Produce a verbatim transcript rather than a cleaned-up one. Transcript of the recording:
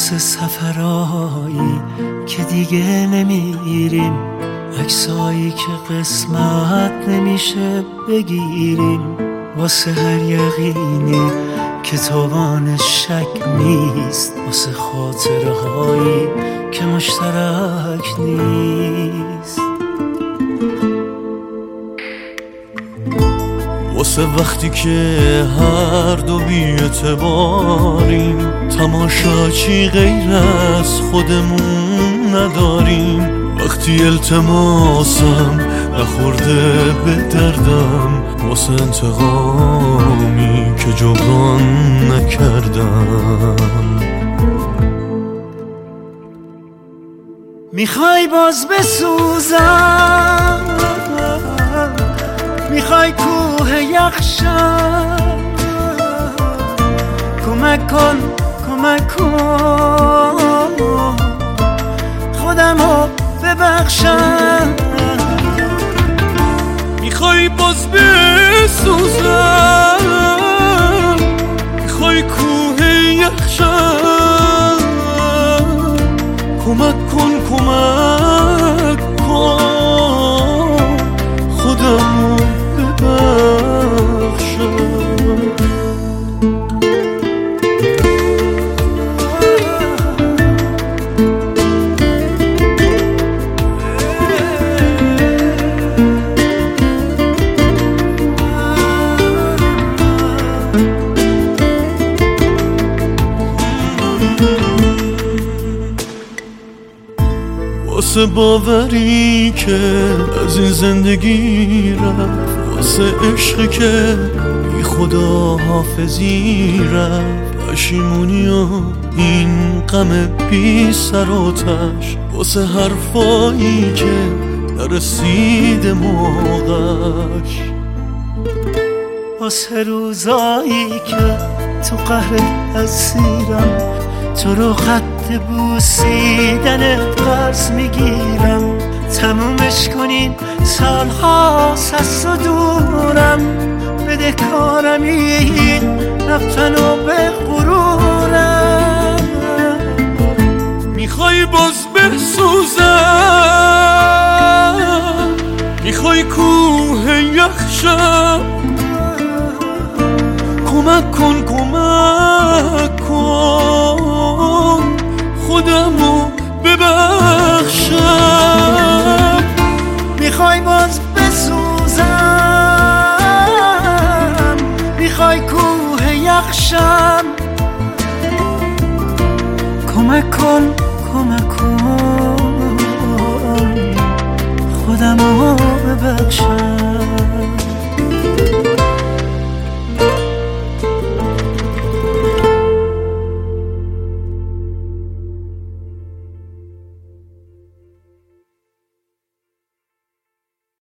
واسه سفرهایی که دیگه نمیریم، عکسایی که قسمت نمیشه بگیریم، واسه هر یقینی که توانش شک نیست، واسه خاطره هایی که مشترک نیست، واسه وقتی که هر دو بی اعتباریم، تماشاچی غیر از خودمون نداریم، وقتی التماسم نخورده به دردم، واسه انتقامی که جبران نکردم. میخوای باز بسوزم، میخوای کوه یخشم، کمک کن کمک کن خودمو ببخشم. میخوای باز بسوزم، میخوای کوه یخشم، کمک کن کمک کن خودمو ببخشم. واسه باوری که از این زندگی رفت، واسه عشقی که بی خدا حافظی رفت، پشیمونی و این غم بی سر و تش، واسه حرفایی که نرسیده موقعش، واسه روزایی که تو قهر اسیرم، تو رو خط بوسیدن قرض میگیرم، تمومش کنین سال هاست از تو دورم، بده کارم این رفتن و به غرورم. میخوای باز بسوزم، میخوای کوه یخشم، کمک کن کمک کن خودمو ببخشم. میخوای باز بسوزم، میخوای کوه یخشم، کمک کن کمک کن خودمو ببخشم.